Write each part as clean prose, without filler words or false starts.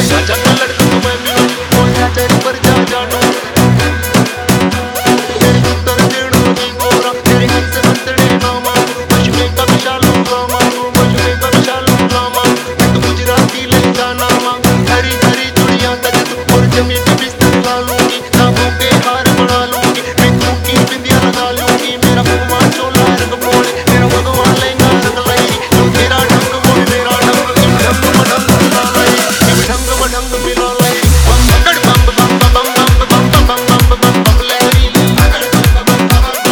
राजा का लड़का तो मैं भी हूँ, और राजा पर जा जानू तेरे उत्तर देणु की गोरा तेरे हंस हंसड़े नामा पश्चिमे का विशाल गामा पश्चिमे का विशाल गामा मैं तो गुजराती लहजा नामा हरी हरी चुड़िया तज तू और जमी पे बिस्तर ला लूंगी नाभों के हार बना लूंगी मैं की बिंदिया लगा लूंगी मेरा भगवान चोला रंग बोले मेरा भगवान लहंगा रंग लई जो तेरा ढंग बोले मेरा ढंग ढंग मढंग मिला लई ढंग मढंग मिला लई बंगड़ बम बम बम बम बम बम बम बम बम लहरी बंगड़ बम बम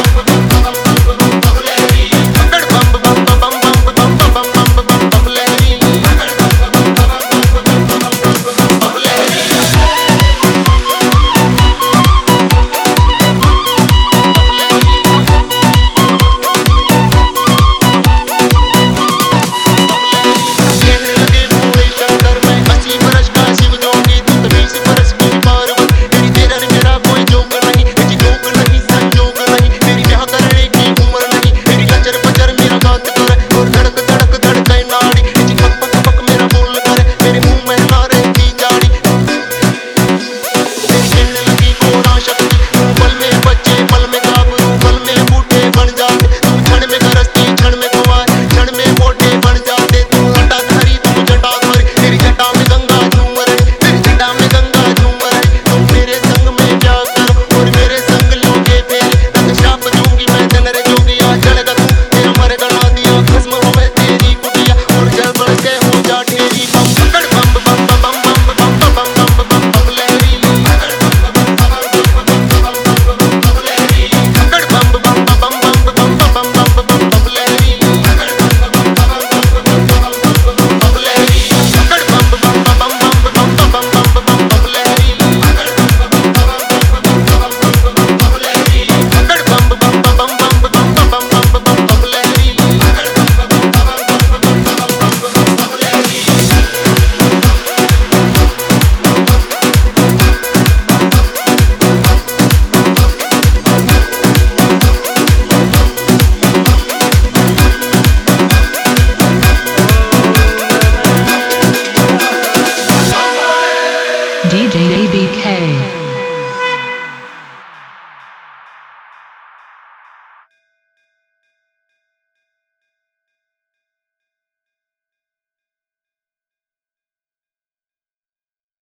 बम बम बम बम लहरी कहने लगे भोले शंकर मैं 80 बरस का शिव जोगी तू तो 20 बरस की पार्वत तेरी तेरा ने मेरा कोई जोग नहीं जी लोग नहीं संजोग नहीं मेरी ब्याह करने की उम्र नहीं मेरी लचर पचर मेरा बात कर और धड़क धड़क धड़के नाड़ी जी पक पक पक मेरा बोल कर मेरे मुंह में ना रहती जाड़ी तेरी कहने लगी घोड़ा शक्ति तू पल में बच्चे पल में गाभरू पल में बूढ़े बन जाते तू क्षण में गरजती क्षण में कुंवार क्षण में मोटे बन जाते तू जटाधारी तू जटाधारी तेरी जटा में गंगा झूम रही तेरी जटा में गंगा झूम रही तुम मेरे संग में प्यार करो और मेरे संग लोगे फेरे तक श्राप दूंगी मैं धन रे जोगी आ जड़गा तू तेरा मर गला दिया भस्म होवे तेरी कुटिया और जल बढ़ के हो जा ढेरी बम पकड़ बम बम बम बम बम बम बम बम बम लहरी पकड़ बम बम बम लहरी पकड़ बम बम बम बम बम बम बम लहरी पकड़ बम बम बम लहरी पकड़ बम बम बम लहरी पकड़ DJ ABK.